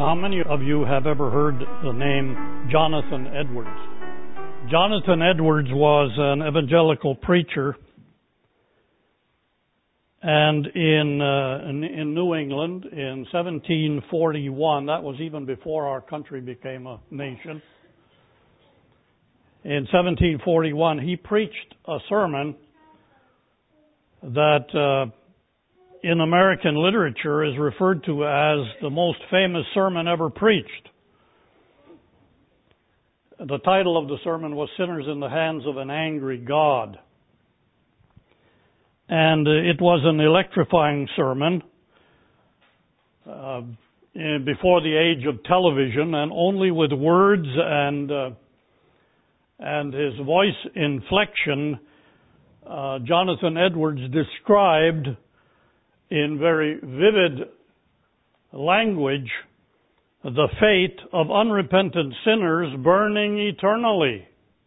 How many of you have ever heard the name Jonathan Edwards? Jonathan Edwards was an evangelical preacher, and in New England in 1741, that was even before our country became a nation. In 1741, he preached a sermon that in American literature is referred to as the most famous sermon ever preached. The title of the sermon was Sinners in the Hands of an Angry God. And it was an electrifying sermon before the age of television, and only with words and his voice inflection, Jonathan Edwards described in very vivid language the fate of unrepentant sinners burning eternally,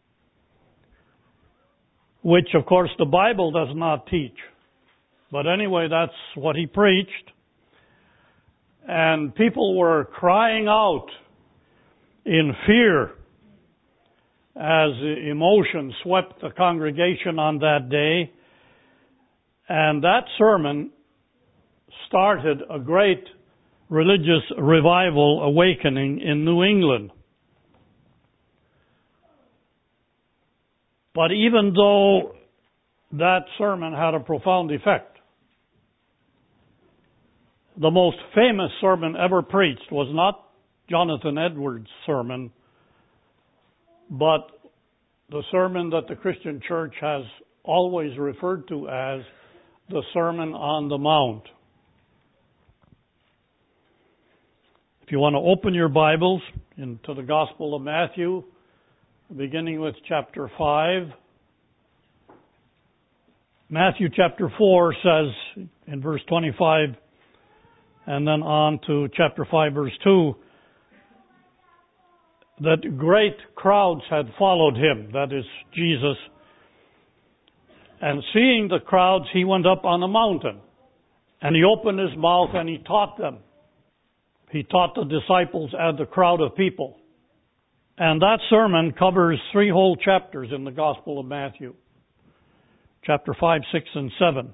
which of course the Bible does not teach. But anyway, that's what he preached. And people were crying out in fear as emotion swept the congregation on that day. And that sermon started a great religious revival awakening in New England. But even though that sermon had a profound effect, the most famous sermon ever preached was not Jonathan Edwards' sermon, but the sermon that the Christian church has always referred to as the Sermon on the Mount. If you want to open your Bibles into the Gospel of Matthew, beginning with chapter 5. Matthew chapter 4 says in verse 25, and then on to chapter 5 verse 2, that great crowds had followed him, that is Jesus. And seeing the crowds, he went up on a mountain, and he opened his mouth and he taught them. He taught the disciples and the crowd of people. And that sermon covers 3 whole chapters in the Gospel of Matthew. Chapter 5, 6, and 7.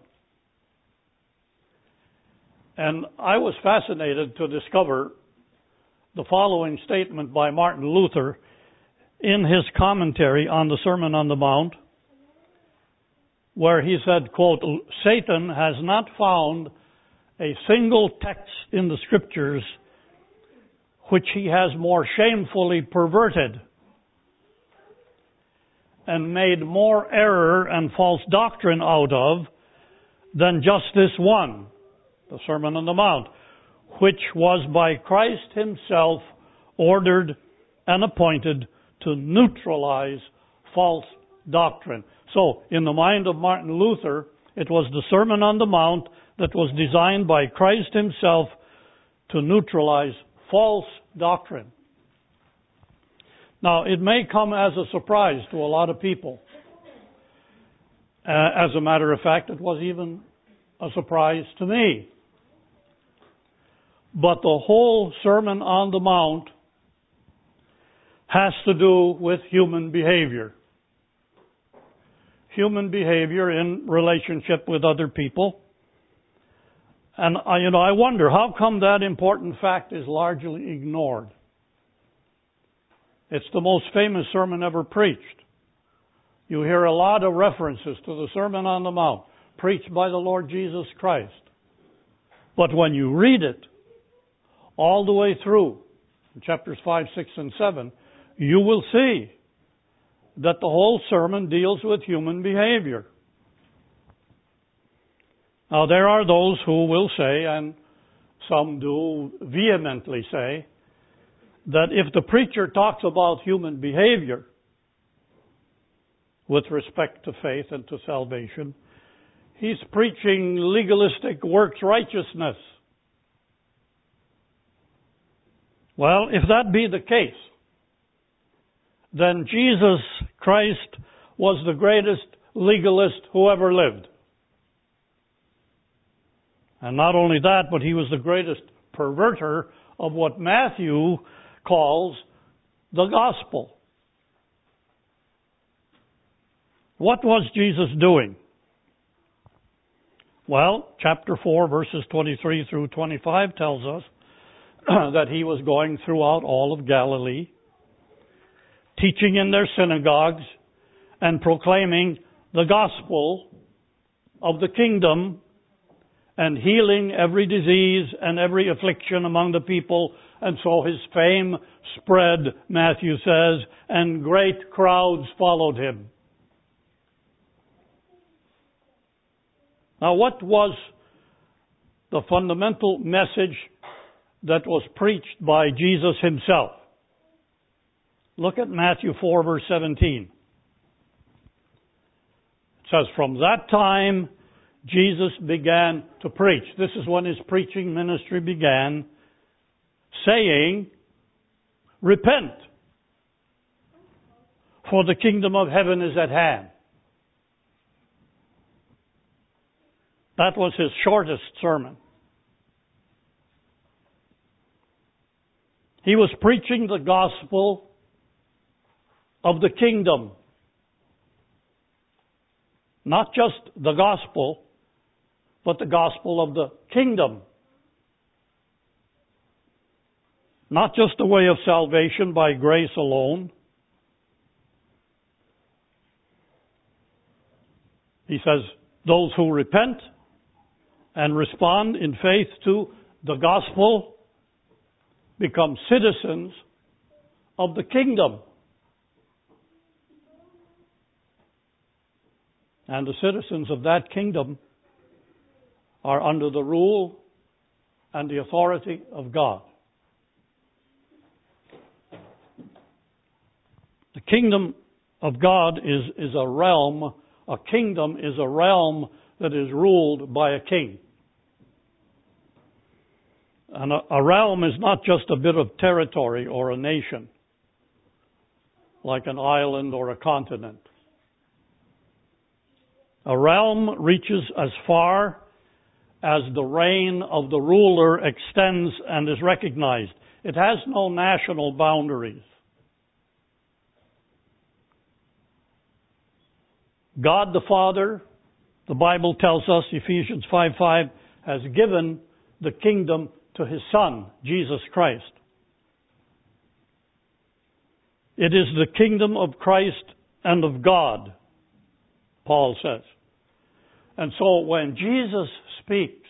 And I was fascinated to discover the following statement by Martin Luther in his commentary on the Sermon on the Mount, where he said, quote, Satan has not found a single text in the Scriptures which he has more shamefully perverted and made more error and false doctrine out of than just this one, the Sermon on the Mount, which was by Christ himself ordered and appointed to neutralize false doctrine. So, in the mind of Martin Luther, it was the Sermon on the Mount that was designed by Christ himself to neutralize false doctrine. Now, it may come as a surprise to a lot of people. As a matter of fact, it was even a surprise to me. But the whole Sermon on the Mount has to do with human behavior. Human behavior in relationship with other people. And I wonder, how come that important fact is largely ignored? It's the most famous sermon ever preached. You hear a lot of references to the Sermon on the Mount, preached by the Lord Jesus Christ. But when you read it, all the way through, in chapters 5, 6, and 7, you will see that the whole sermon deals with human behavior. Now, there are those who will say, and some do vehemently say, that if the preacher talks about human behavior with respect to faith and to salvation, he's preaching legalistic works righteousness. Well, if that be the case, then Jesus Christ was the greatest legalist who ever lived. And not only that, but he was the greatest perverter of what Matthew calls the gospel. What was Jesus doing? Well, chapter 4, verses 23 through 25 tells us that he was going throughout all of Galilee, teaching in their synagogues and proclaiming the gospel of the kingdom and healing every disease and every affliction among the people. And so his fame spread, Matthew says, and great crowds followed him. Now, what was the fundamental message that was preached by Jesus himself? Look at Matthew 4, verse 17. It says, from that time, Jesus began to preach. This is when his preaching ministry began, saying, repent, for the kingdom of heaven is at hand. That was his shortest sermon. He was preaching the gospel of the kingdom. Not just the gospel, but the gospel of the kingdom. Not just the way of salvation by grace alone. He says, those who repent and respond in faith to the gospel become citizens of the kingdom. And the citizens of that kingdom are under the rule and the authority of God. The kingdom of God is a realm. A kingdom is a realm that is ruled by a king. And a realm is not just a bit of territory or a nation, like an island or a continent. A realm reaches as far as the reign of the ruler extends and is recognized. It has no national boundaries. God the Father, the Bible tells us, Ephesians 5:5, has given the kingdom to his Son, Jesus Christ. It is the kingdom of Christ and of God, Paul says. And so when Jesus speaks,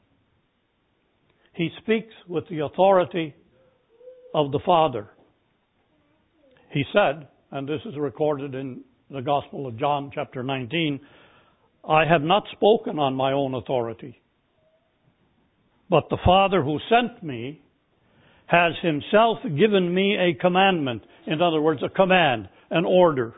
he speaks with the authority of the Father. He said, and this is recorded in the Gospel of John, chapter 19, I have not spoken on my own authority, but the Father who sent me has himself given me a commandment. In other words, a command, an order.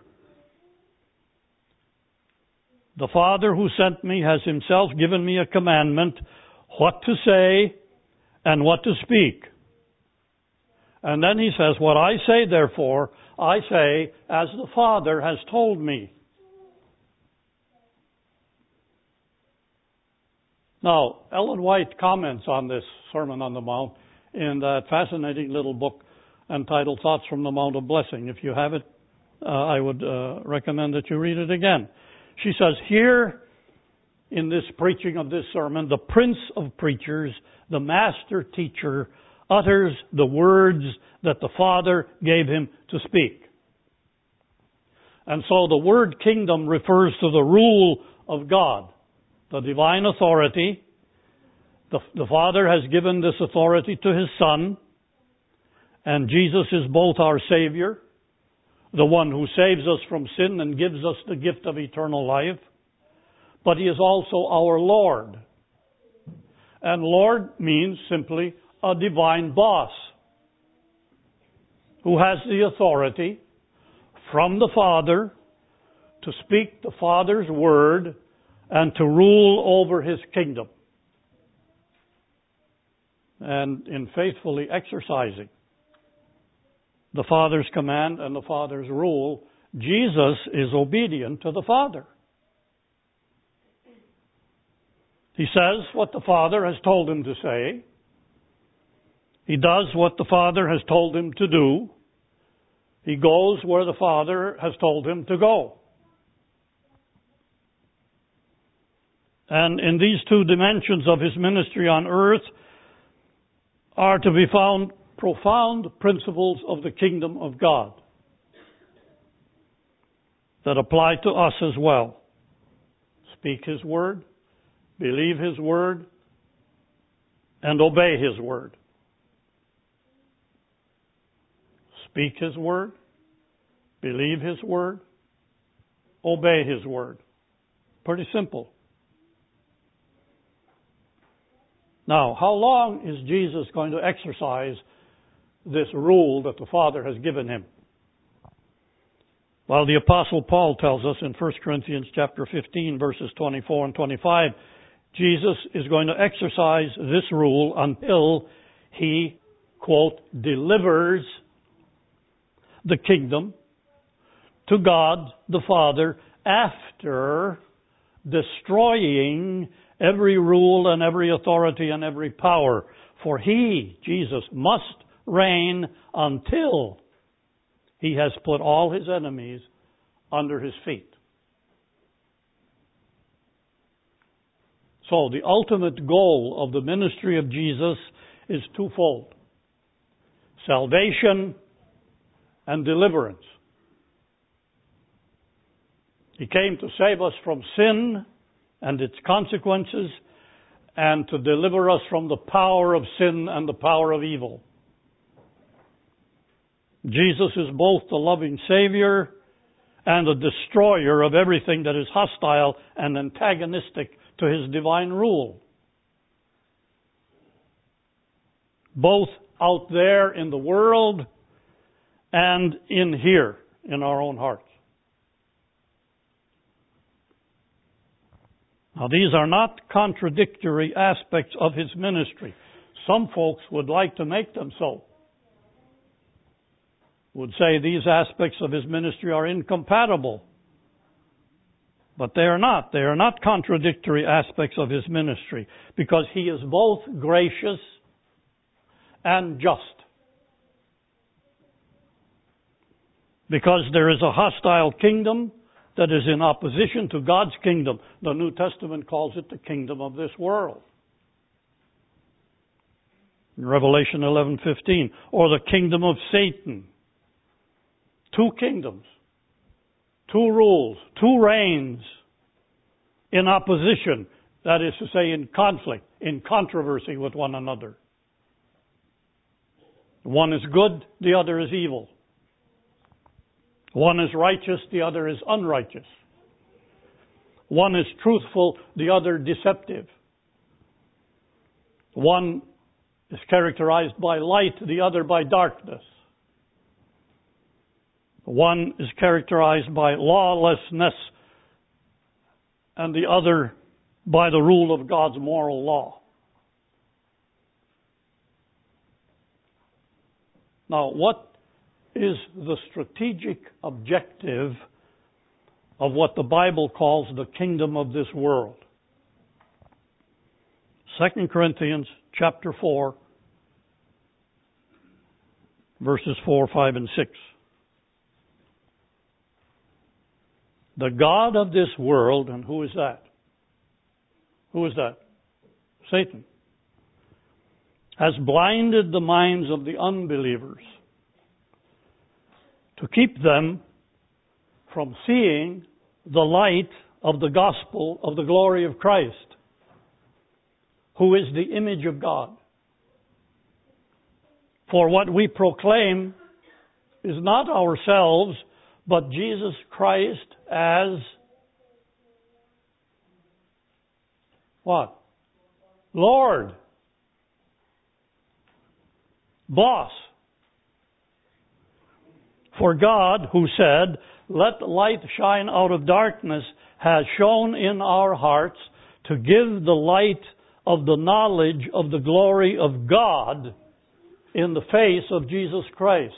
The Father who sent me has himself given me a commandment, what to say and what to speak. And then he says, what I say, therefore, I say as the Father has told me. Now, Ellen White comments on this Sermon on the Mount in that fascinating little book entitled Thoughts from the Mount of Blessing. If you have it, I would recommend that you read it again. She says, here in this preaching of this sermon, the Prince of Preachers, the Master Teacher, utters the words that the Father gave him to speak. And so the word kingdom refers to the rule of God, the divine authority. The Father has given this authority to his Son, and Jesus is both our Savior, the one who saves us from sin and gives us the gift of eternal life, but he is also our Lord. And Lord means simply a divine boss who has the authority from the Father to speak the Father's word and to rule over his kingdom. And in faithfully exercising the Father's command and the Father's rule, Jesus is obedient to the Father. He says what the Father has told him to say, He does what the Father has told him to do. He goes where the Father has told him to go. And in these two dimensions of his ministry on earth are to be found profound principles of the kingdom of God that apply to us as well. Speak his word, believe his word, and obey his word. Speak his word, believe his word, obey his word. Pretty simple. Now, how long is Jesus going to exercise this rule that the Father has given him? Well, the Apostle Paul tells us in 1 Corinthians chapter 15, verses 24 and 25, Jesus is going to exercise this rule until he, quote, delivers the kingdom to God the Father after destroying every rule and every authority and every power. For he, Jesus, must reign until he has put all his enemies under his feet. So the ultimate goal of the ministry of Jesus is twofold: salvation and deliverance. He came to save us from sin and its consequences, and to deliver us from the power of sin and the power of evil. Jesus is both the loving Savior and the destroyer of everything that is hostile and antagonistic to his divine rule. Both out there in the world and in here, in our own hearts. Now, these are not contradictory aspects of his ministry. Some folks would like to make them so. Would say these aspects of his ministry are incompatible. But they are not. They are not contradictory aspects of his ministry, because he is both gracious and just. Because there is a hostile kingdom that is in opposition to God's kingdom. The New Testament calls it the kingdom of this world. In Revelation 11:15, or the kingdom of Satan. Two kingdoms, two rules, two reigns in opposition, that is to say in conflict, in controversy with one another. One is good, the other is evil. One is righteous, the other is unrighteous. One is truthful, the other deceptive. One is characterized by light, the other by darkness. One is characterized by lawlessness, and the other by the rule of God's moral law. Now, what is the strategic objective of what the Bible calls the kingdom of this world? 2 Corinthians chapter 4, verses 4, 5, and 6. The God of this world, and who is that? Who is that? Satan. Has blinded the minds of the unbelievers to keep them from seeing the light of the gospel of the glory of Christ, who is the image of God. For what we proclaim is not ourselves, but Jesus Christ as what? Lord. Boss. For God, who said, "Let light shine out of darkness," has shone in our hearts to give the light of the knowledge of the glory of God in the face of Jesus Christ.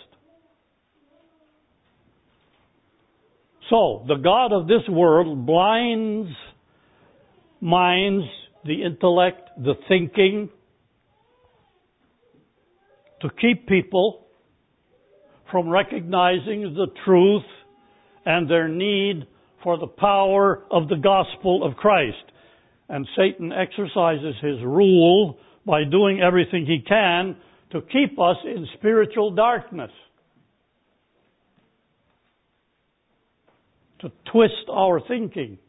So, the God of this world blinds minds, the intellect, the thinking, to keep people from recognizing the truth and their need for the power of the gospel of Christ. And Satan exercises his rule by doing everything he can to keep us in spiritual darkness, to twist our thinking,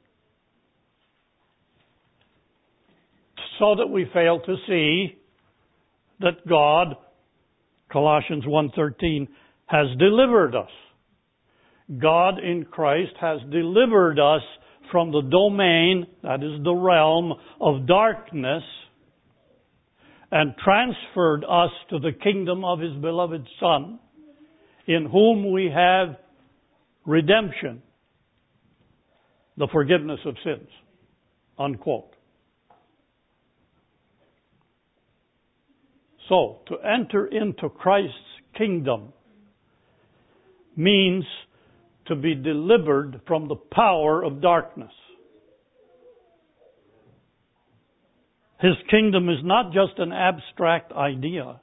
so that we fail to see that God, Colossians 1:13, has delivered us. God in Christ has delivered us from the domain, that is the realm of darkness, and transferred us to the kingdom of His beloved Son, in whom we have redemption, the forgiveness of sins. Unquote. So, to enter into Christ's kingdom means to be delivered from the power of darkness. His kingdom is not just an abstract idea.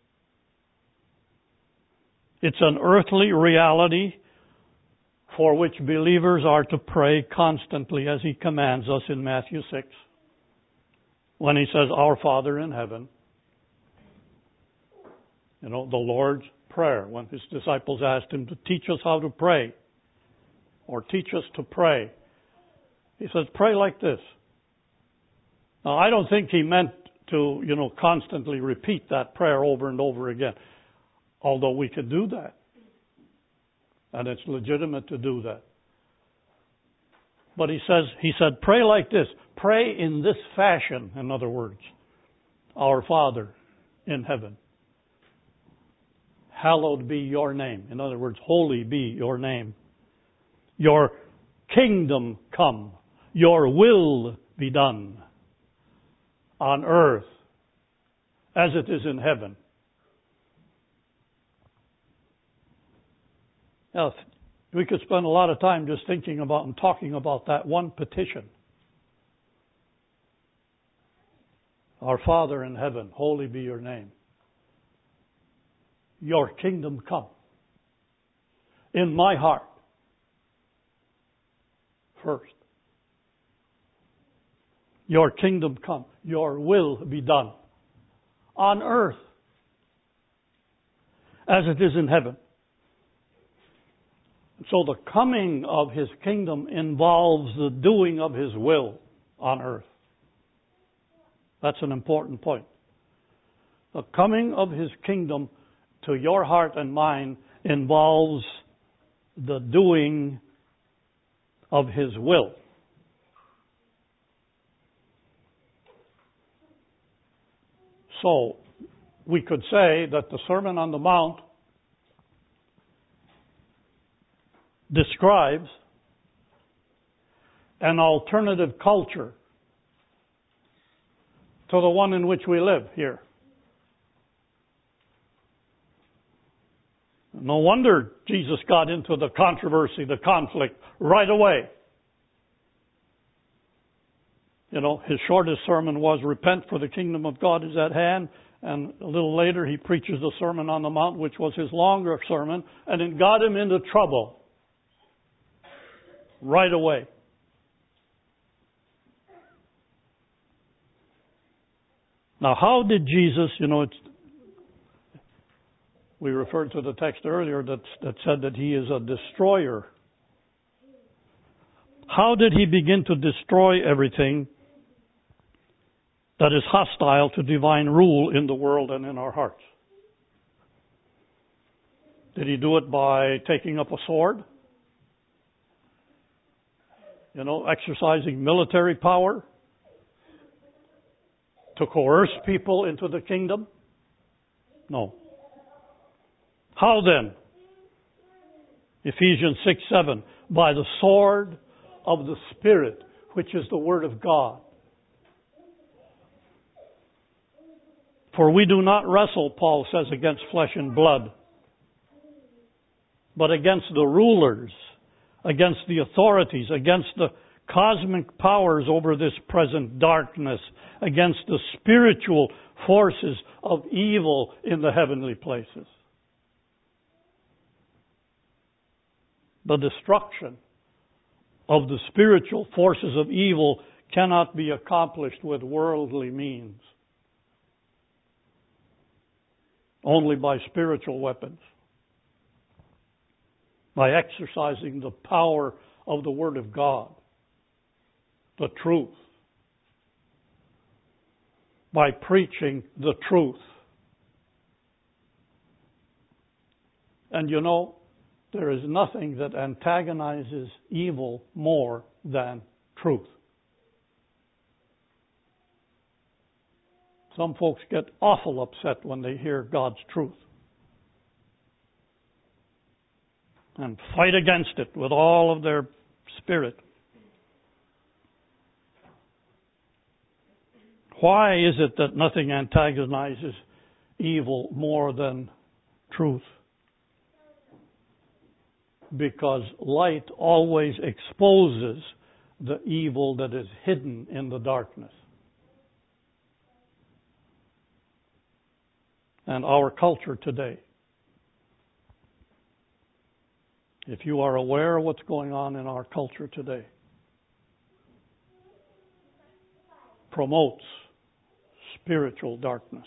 It's an earthly reality for which believers are to pray constantly, as He commands us in Matthew 6, when He says, "Our Father in heaven." You know, the Lord's Prayer, when His disciples asked Him to teach us how to pray, or teach us to pray, He says, pray like this. Now, I don't think He meant to, constantly repeat that prayer over and over again, although we could do that. And it's legitimate to do that. But He said, pray like this. Pray in this fashion, in other words. Our Father in heaven, hallowed be your name. In other words, holy be your name. Your kingdom come. Your will be done on earth as it is in heaven. Now, we could spend a lot of time just thinking about and talking about that one petition. Our Father in heaven, holy be your name. Your kingdom come in my heart first. Your kingdom come. Your will be done on earth as it is in heaven. So the coming of His kingdom involves the doing of His will on earth. That's an important point. The coming of His kingdom to your heart and mind involves the doing of His will. So, we could say that the Sermon on the Mount describes an alternative culture to the one in which we live here. No wonder Jesus got into the controversy, the conflict, right away. His shortest sermon was, "Repent, for the kingdom of God is at hand." And a little later, He preaches the Sermon on the Mount, which was His longer sermon, and it got Him into trouble right away. Now, how did Jesus, we referred to the text earlier that said that He is a destroyer. How did He begin to destroy everything that is hostile to divine rule in the world and in our hearts? Did He do it by taking up a sword? Exercising military power to coerce people into the kingdom? No. How then? Ephesians 6:7, by the sword of the Spirit, which is the Word of God. For we do not wrestle, Paul says, against flesh and blood, but against the rulers, against the authorities, against the cosmic powers over this present darkness against the spiritual forces of evil in the heavenly places. The destruction of the spiritual forces of evil cannot be accomplished with worldly means, only by spiritual weapons, by exercising the power of the Word of God, the truth, by preaching the truth. And you know, there is nothing that antagonizes evil more than truth. Some folks get awful upset when they hear God's truth and fight against it with all of their spirit. Why is it that nothing antagonizes evil more than truth? Because light always exposes the evil that is hidden in the darkness. And our culture today, if you are aware of what's going on in our culture today, promotes spiritual darkness.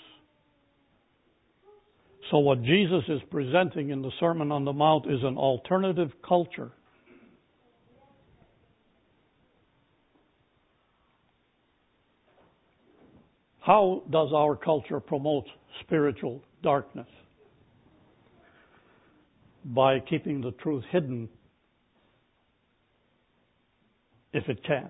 So what Jesus is presenting in the Sermon on the Mount is an alternative culture. How does our culture promote spiritual darkness? By keeping the truth hidden, if it can.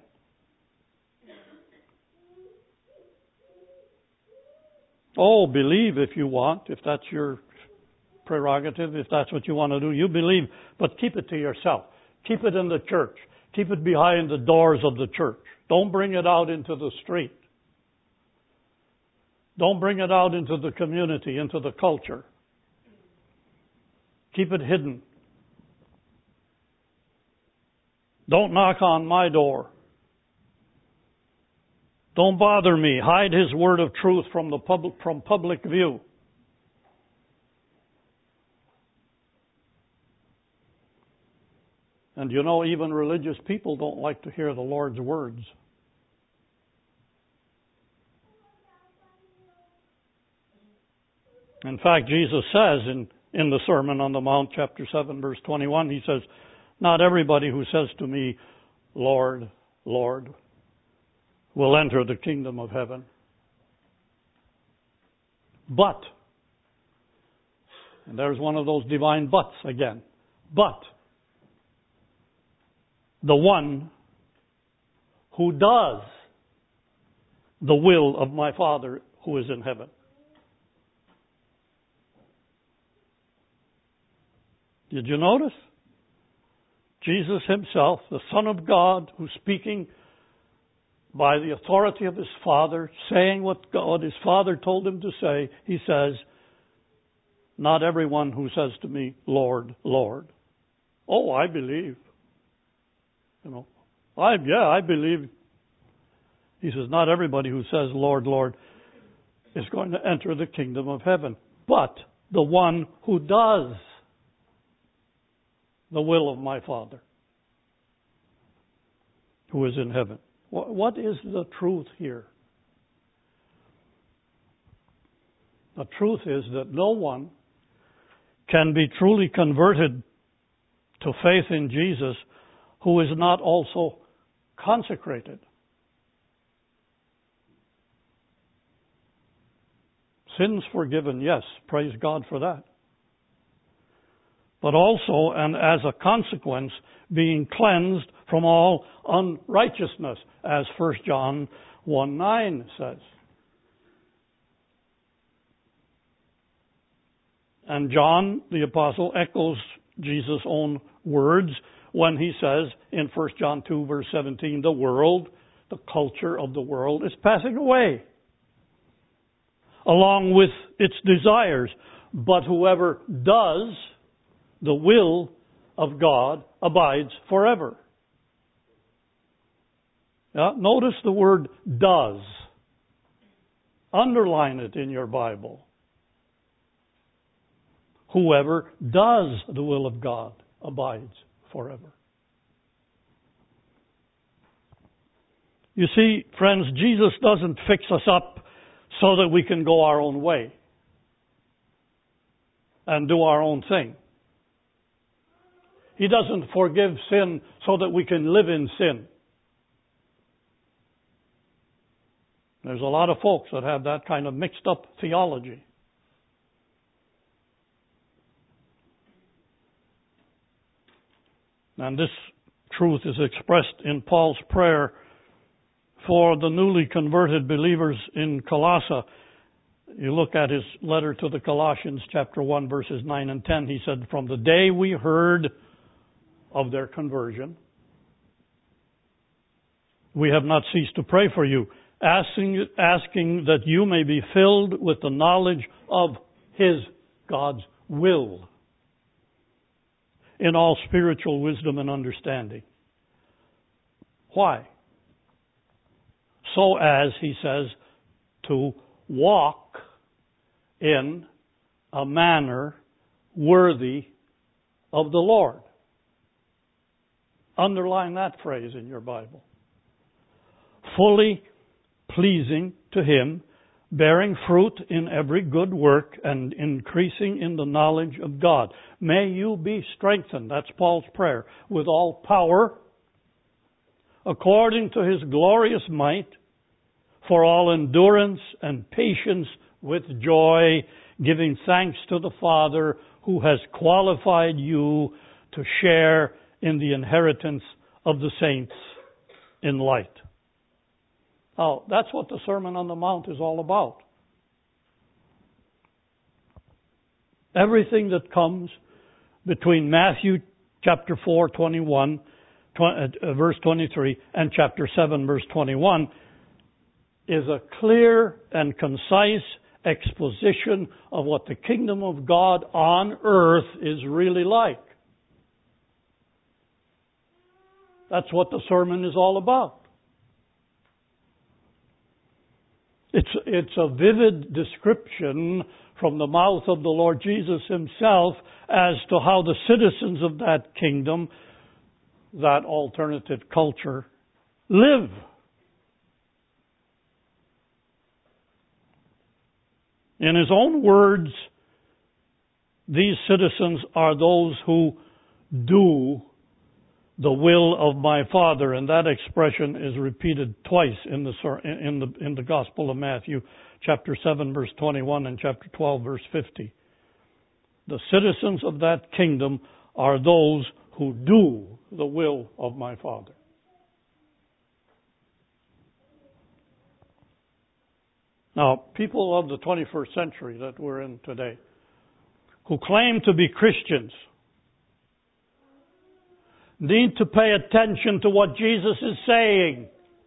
Oh, believe if you want, if that's your prerogative, if that's what you want to do, you believe, but keep it to yourself. Keep it in the church. Keep it behind the doors of the church. Don't bring it out into the street. Don't bring it out into the community, into the culture. Keep it hidden. Don't knock on my door. Don't bother me. Hide His word of truth from public view. And you know, even religious people don't like to hear the Lord's words. In fact, Jesus says in the Sermon on the Mount, chapter 7, verse 21, He says, "Not everybody who says to me, 'Lord, Lord,' will enter the kingdom of heaven. But," and there's one of those divine buts again, "but the one who does the will of my Father who is in heaven." Did you notice? Jesus Himself, the Son of God, who's speaking by the authority of His Father, saying what His Father told Him to say, He says, "Not everyone who says to me, 'Lord, Lord.'" "Oh, I believe." I believe. He says, "Not everybody who says, 'Lord, Lord,' is going to enter the kingdom of heaven, but the one who does the will of my Father who is in heaven." What is the truth here? The truth is that no one can be truly converted to faith in Jesus who is not also consecrated. Sins forgiven, yes, praise God for that. But also, and as a consequence, being cleansed from all unrighteousness, as 1 John 1:9 says. And John, the apostle, echoes Jesus' own words when he says in 1 John 2, verse 17, the world, the culture of the world, is passing away, along with its desires. But whoever does the will of God abides forever. Notice the word does. Underline it in your Bible. Whoever does the will of God abides forever. You see, friends, Jesus doesn't fix us up so that we can go our own way and do our own thing. He doesn't forgive sin so that we can live in sin. There's a lot of folks that have that kind of mixed up theology. And this truth is expressed in Paul's prayer for the newly converted believers in Colossae. You look at his letter to the Colossians, chapter 1, verses 9 and 10. He said, from the day we heard of their conversion, we have not ceased to pray for you, asking that you may be filled with the knowledge of His, God's will, in all spiritual wisdom and understanding. Why? So as, he says, to walk in a manner worthy of the Lord. Underline that phrase in your Bible. Fully pleasing to Him, bearing fruit in every good work and increasing in the knowledge of God. May you be strengthened, that's Paul's prayer, with all power, according to His glorious might, for all endurance and patience with joy, giving thanks to the Father who has qualified you to share in the inheritance of the saints in light. Now, that's what the Sermon on the Mount is all about. Everything that comes between Matthew chapter 4, verse 23, and chapter 7, verse 21, is a clear and concise exposition of what the kingdom of God on earth is really like. That's what the sermon is all about. It's a vivid description from the mouth of the Lord Jesus Himself as to how the citizens of that kingdom, that alternative culture, live. In His own words, these citizens are those who do the will of my Father, and that expression is repeated twice in the Gospel of Matthew, chapter 7, verse 21, and chapter 12, verse 50. The citizens of that kingdom are those who do the will of my Father. Now, people of the 21st century that we're in today, who claim to be Christians, need to pay attention to what Jesus is saying.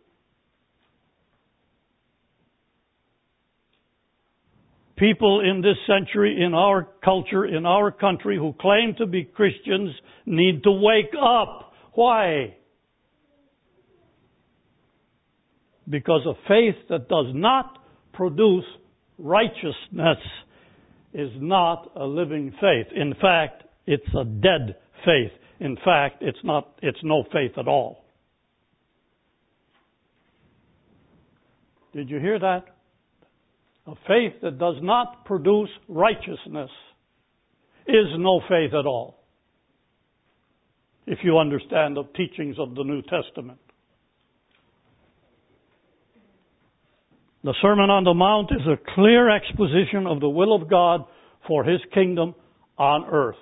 People in this century, in our culture, in our country, who claim to be Christians need to wake up. Why? Because a faith that does not produce righteousness is not a living faith. In fact, it's a dead faith. In fact, it's no faith at all. Did you hear that? A faith that does not produce righteousness is no faith at all, if you understand the teachings of the New Testament. The Sermon on the Mount is a clear exposition of the will of God for His kingdom on earth,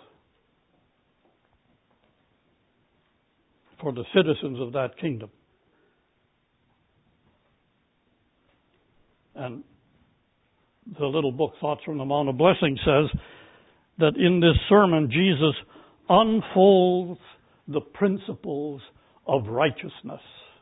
for the citizens of that kingdom. And the little book, Thoughts from the Mount of Blessing, says that in this sermon, Jesus unfolds the principles of righteousness.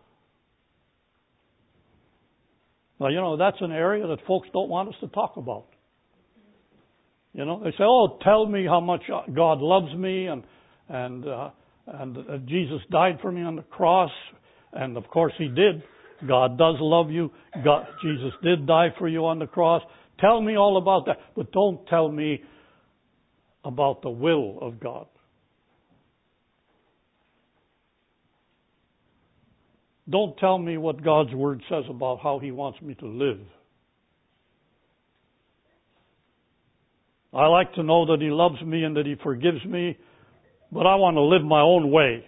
Now, that's an area that folks don't want us to talk about. They say, oh, tell me how much God loves me and Jesus died for me on the cross And of course He did. God does love you. Jesus did die for you on the cross. Tell me all about that. But don't tell me about the will of God. Don't tell me what God's Word says about how He wants me to live. I like to know that He loves me and that He forgives me, but I want to live my own way.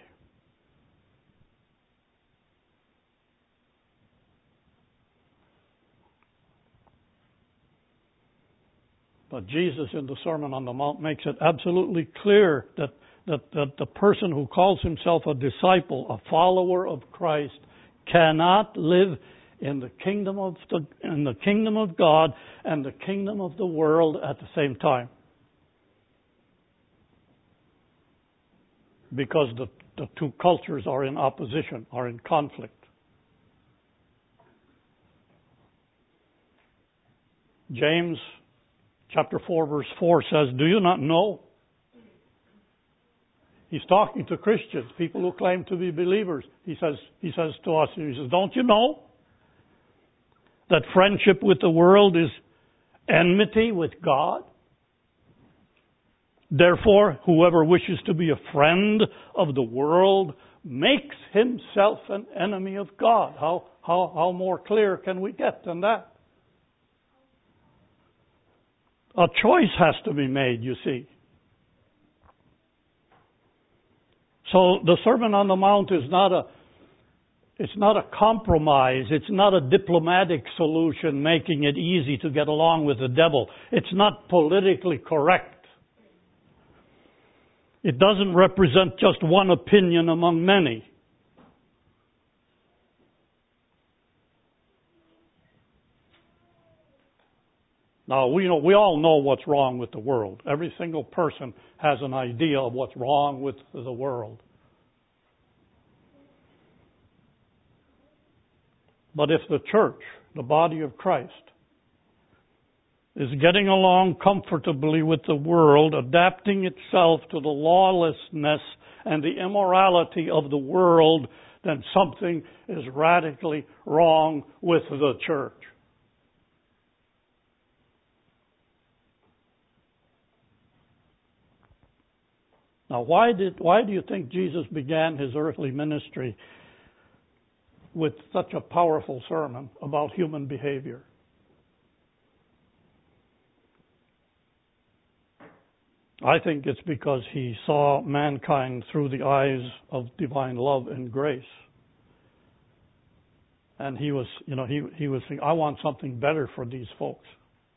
But Jesus in the Sermon on the Mount makes it absolutely clear that the person who calls himself a disciple, a follower of Christ, cannot live in the kingdom of God and the kingdom of the world at the same time. Because the two cultures are in opposition, are in conflict. James chapter 4 verse 4 says, "Do you not know?" He's talking to Christians, people who claim to be believers. He says to us, he says, "Don't you know that friendship with the world is enmity with God? Therefore, whoever wishes to be a friend of the world makes himself an enemy of God." How more clear can we get than that? A choice has to be made, you see. So the Sermon on the Mount is not a compromise. It's not a diplomatic solution making it easy to get along with the devil. It's not politically correct. It doesn't represent just one opinion among many. Now, we all know what's wrong with the world. Every single person has an idea of what's wrong with the world. But if the church, the body of Christ, is getting along comfortably with the world, adapting itself to the lawlessness and the immorality of the world, then something is radically wrong with the church. Now, why do you think Jesus began His earthly ministry with such a powerful sermon about human behavior? I think it's because He saw mankind through the eyes of divine love and grace. And He was thinking, I want something better for these folks.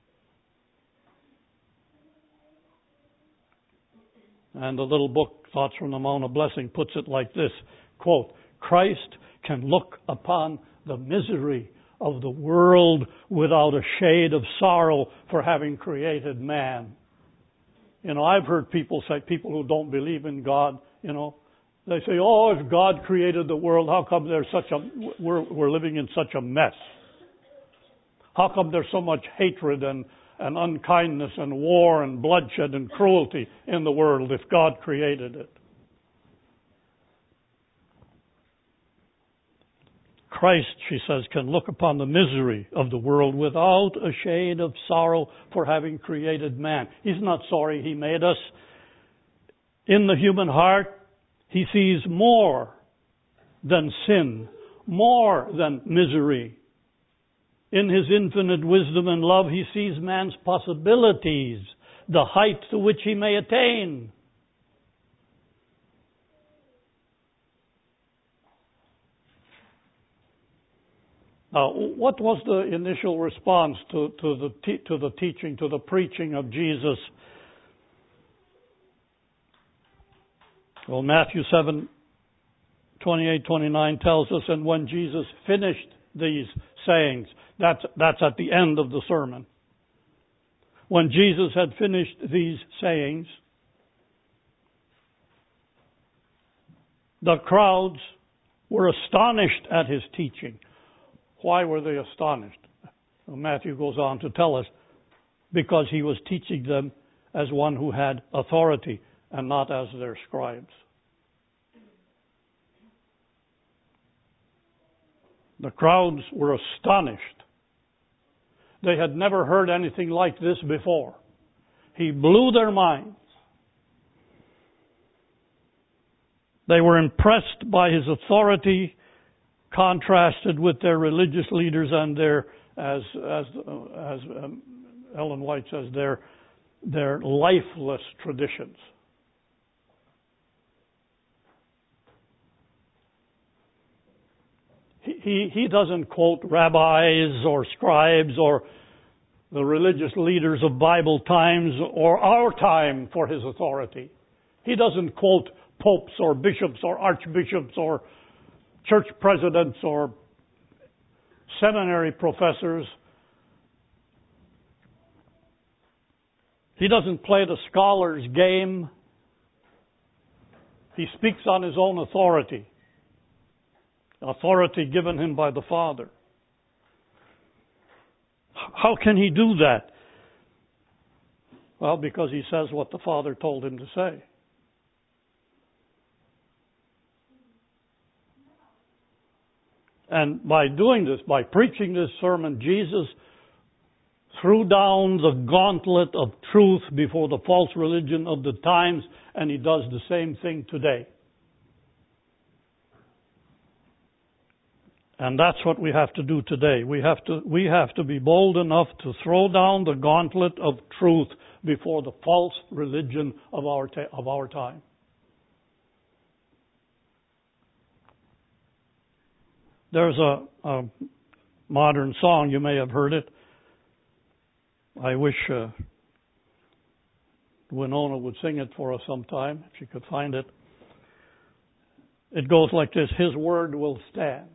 And the little book, Thoughts from the Mount of Blessing, puts it like this, quote, "Christ can look upon the misery of the world without a shade of sorrow for having created man." I've heard people who don't believe in God, they say, "Oh, if God created the world, how come we're living in such a mess? How come there's so much hatred and unkindness and war and bloodshed and cruelty in the world if God created it?" Christ, she says, can look upon the misery of the world without a shade of sorrow for having created man. He's not sorry He made us. In the human heart, He sees more than sin, more than misery. In His infinite wisdom and love, He sees man's possibilities, the height to which he may attain. Now, what was the initial response to the teaching, to the preaching of Jesus? Well, Matthew 7:28-29 tells us, and when Jesus finished these sayings, that's at the end of the sermon. When Jesus had finished these sayings, the crowds were astonished at His teaching. Why were they astonished? Well, Matthew goes on to tell us, because He was teaching them as one who had authority and not as their scribes. The crowds were astonished. They had never heard anything like this before. He blew their minds. They were impressed by his authority, contrasted with their religious leaders and their, as Ellen White says, their lifeless traditions. He doesn't quote rabbis or scribes or the religious leaders of Bible times or our time for his authority. He doesn't quote popes or bishops or archbishops or church presidents or seminary professors. He doesn't play the scholar's game. He speaks on his own authority given him by the Father. How can he do that? Well, because he says what the Father told him to say. And by doing this, by preaching this sermon, Jesus threw down the gauntlet of truth before the false religion of the times, and he does the same thing today. And that's what we have to do today. We have to be bold enough to throw down the gauntlet of truth before the false religion of our time. There's a modern song, you may have heard it. I wish Winona would sing it for us sometime, if she could find it. It goes like this: His word will stand.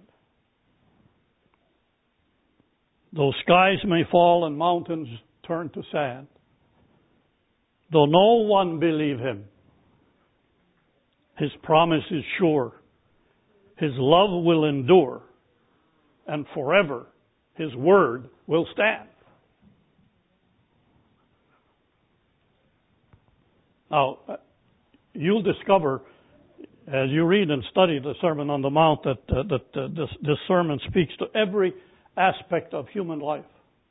Though skies may fall and mountains turn to sand, though no one believe him, his promise is sure. His love will endure, and forever his word will stand. Now, you'll discover as you read and study the Sermon on the Mount that this sermon speaks to every aspect of human life.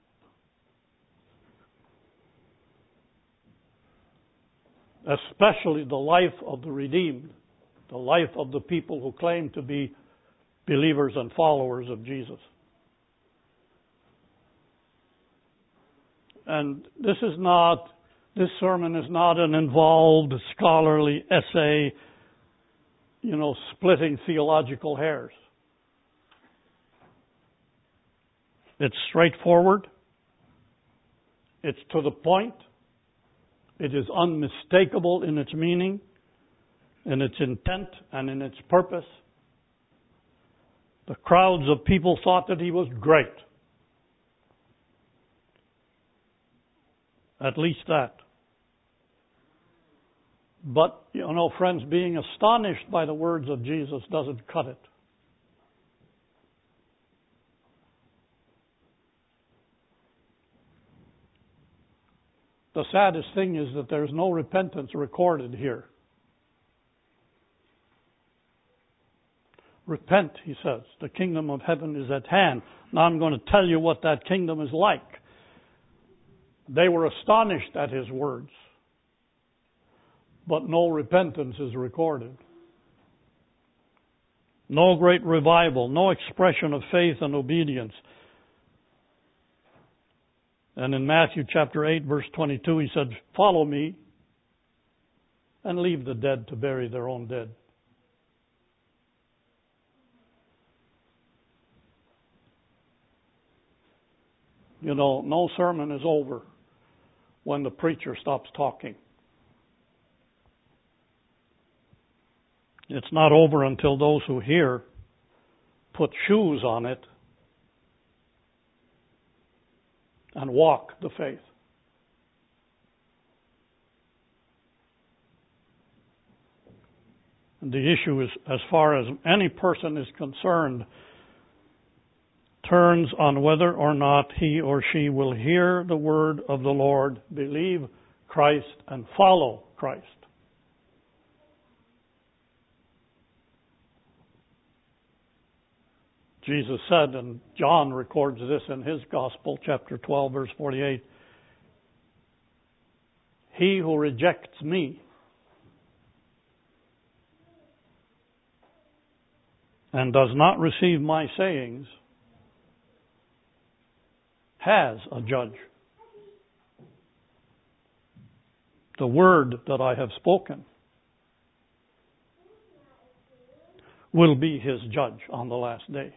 Especially the life of the redeemed, the life of the people who claim to be believers and followers of Jesus. And this sermon is not an involved scholarly essay, splitting theological hairs. It's straightforward. It's to the point. It is unmistakable in its meaning, in its intent, and in its purpose. The crowds of people thought that he was great. At least that. But, friends, being astonished by the words of Jesus doesn't cut it. The saddest thing is that there's no repentance recorded here. Repent, he says. The kingdom of heaven is at hand. Now I'm going to tell you what that kingdom is like. They were astonished at his words, but no repentance is recorded. No great revival, no expression of faith and obedience. And in Matthew chapter 8, verse 22, he said, "Follow me and leave the dead to bury their own dead." No sermon is over when the preacher stops talking. It's not over until those who hear put shoes on it and walk the faith. And the issue is, as far as any person is concerned, turns on whether or not he or she will hear the word of the Lord, believe Christ, and follow Christ. Jesus said, and John records this in his Gospel, chapter 12, verse 48, "He who rejects me and does not receive my sayings has a judge. The word that I have spoken will be his judge on the last day."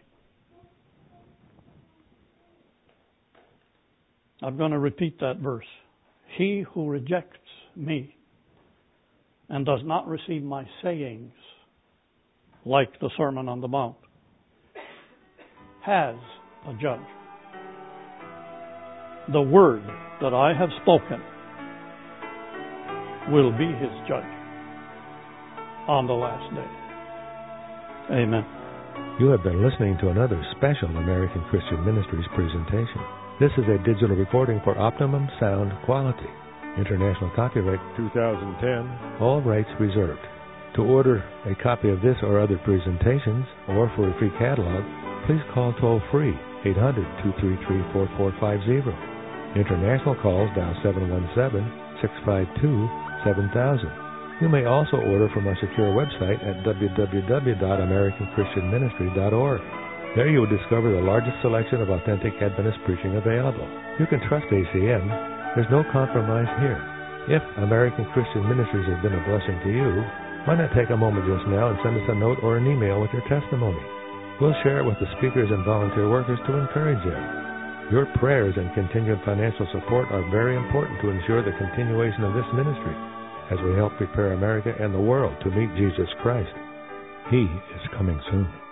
I'm going to repeat that verse. "He who rejects me and does not receive my sayings," like the Sermon on the Mount, "has a judge. The word that I have spoken will be his judge on the last day." Amen. You have been listening to another special American Christian Ministries presentation. This is a digital recording for optimum sound quality. International copyright 2010. All rights reserved. To order a copy of this or other presentations, or for a free catalog, please call toll-free 800-233-4450. International calls dial 717-652-7000. You may also order from our secure website at www.americanchristianministry.org. There you will discover the largest selection of authentic Adventist preaching available. You can trust ACN. There's no compromise here. If American Christian Ministries has been a blessing to you, why not take a moment just now and send us a note or an email with your testimony? We'll share it with the speakers and volunteer workers to encourage them. Your prayers and continued financial support are very important to ensure the continuation of this ministry as we help prepare America and the world to meet Jesus Christ. He is coming soon.